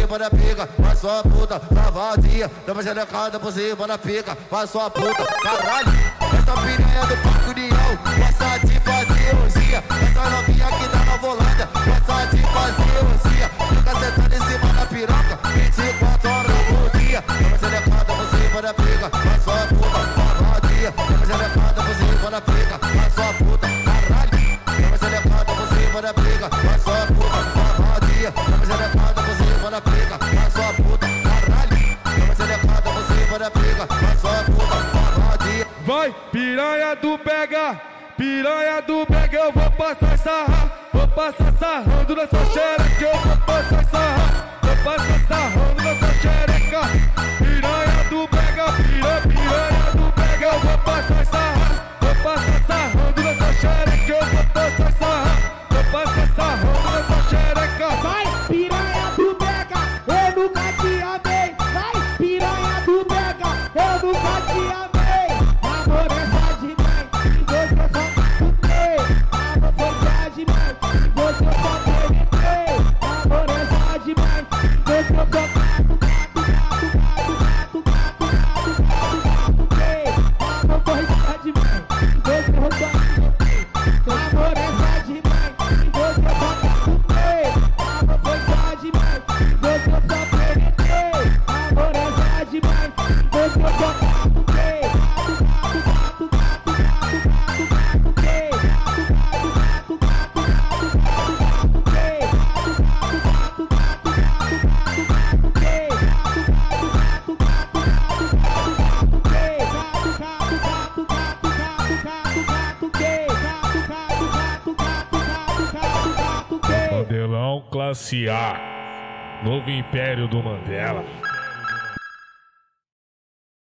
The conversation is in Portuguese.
cima da pica, vai sua puta, tá vazia. Dama xerecada por cima da pica, vai sua puta, caralho. Essa piranha do Parque União, essa de fazer orgia. Essa novinha que tá na volanda, essa de fazer orgia. Fica sentando em cima da piroca, 24 horas por dia. Dama xerecada por cima da pica, vai sua puta, tá vazia. Dama xerecada por cima da pica, vai sua puta, caralho. Dama xerecada por cima da pica, vai sua puta, tá vazia. Dama xerecada por cima da pica, vai sua puta, caralho. Dama xerecada por cima da pica, vai sua puta, tá vazia. Vai, piranha do pega, eu vou passar sarrando na sua xereca, eu vou passar sarrando na sua xereca. Piranha do pega, piranha do pega, eu vou passar sarrando na sua xereca, eu vou passar sarrando na sua xereca. Vai, piranha do pega, eu nunca te amei. Vai, piranha do pega, eu nunca te amei. Amor é só demais, e você só fudei. Amor foi só demais, e você só penetrei. Amor é só demais, e você só gato. Amor foi só demais, e você só penetrei. Amor é só demais, e você só fudei. Amor foi só demais, e você só penetrei. Amor é só demais, e você só gato. Mandelão classe A, novo império do Mandela.